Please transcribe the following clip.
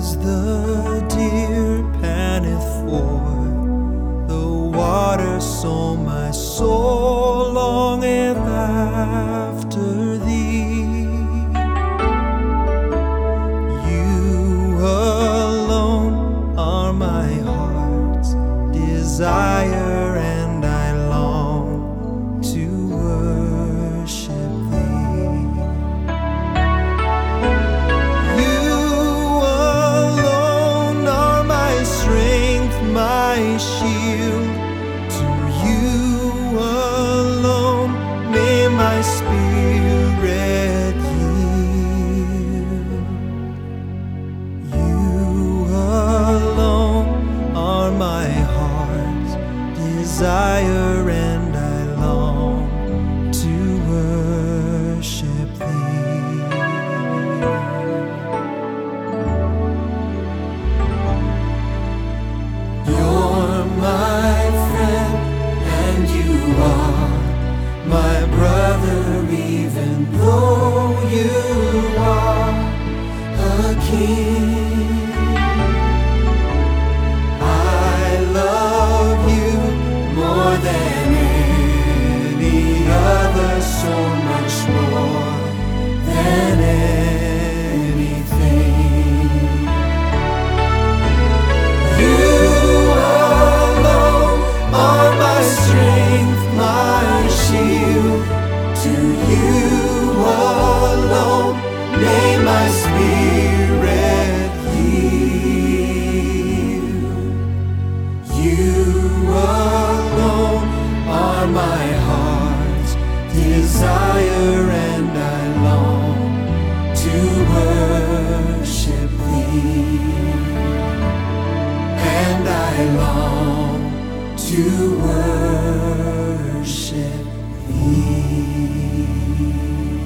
As the deer panteth for the water, so my soul longeth after thee. You alone are my heart's desire, and I long to worship thee. You alone are my strength, my shield. To you alone may my spirit yield. You alone are my heart's desire, and I long to worship thee. You're my friend, and you are my brother, even though you are a king. I love you more than any other, so much more than anything. You alone are my strength, my shield. To you alone may my spirit yield. You alone are my heart's desire, and I long to worship thee. And I long to worship thee.